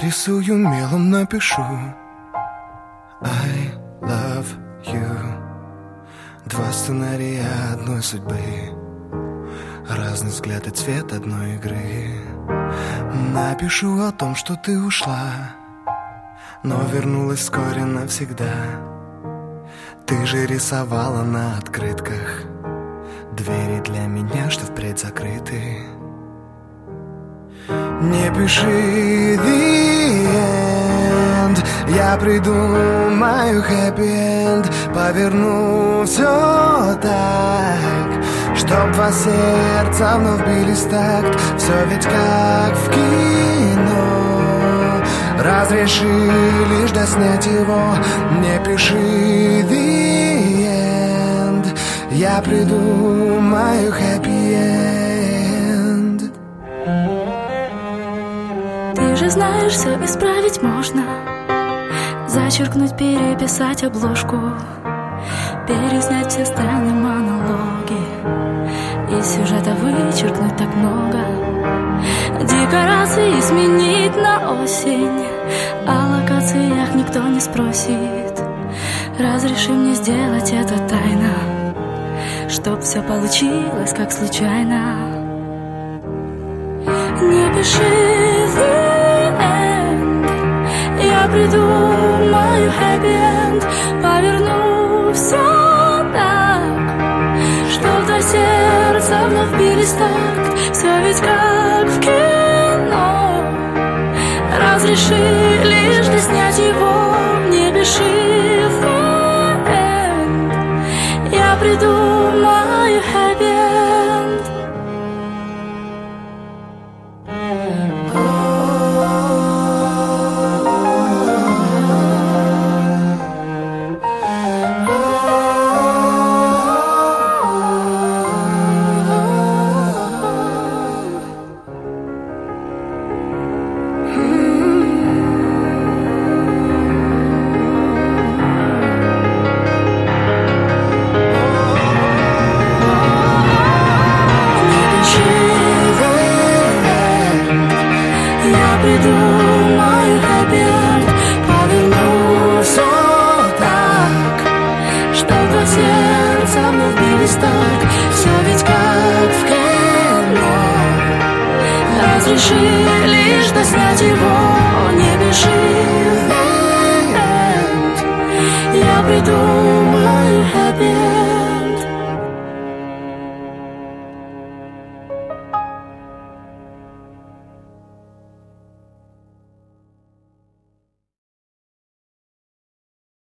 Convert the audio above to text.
Нарисую мелом, напишу I love you. Два сценария одной судьбы, разный взгляд и цвет одной игры. Напишу о том, что ты ушла, но вернулась вскоре навсегда. Ты же рисовала на открытках двери для меня, что впредь закрыты. Не пиши the end, я придумаю happy end. Поверну все так, чтоб два сердца вновь бились в такт. Все ведь как в кино, разреши лишь доснять его. Не пиши the end, я придумаю happy end. Ты же знаешь, все исправить можно. Зачеркнуть, переписать обложку, переснять все сцены, монологи, из сюжета вычеркнуть так много. Декорации сменить на осень, о локациях никто не спросит. Разреши мне сделать это тайно, чтоб все получилось как случайно. Не пиши the end, я придумаю happy end. Поверну все так, чтоб до сердца вновь бились такт. Все ведь как в кино, разреши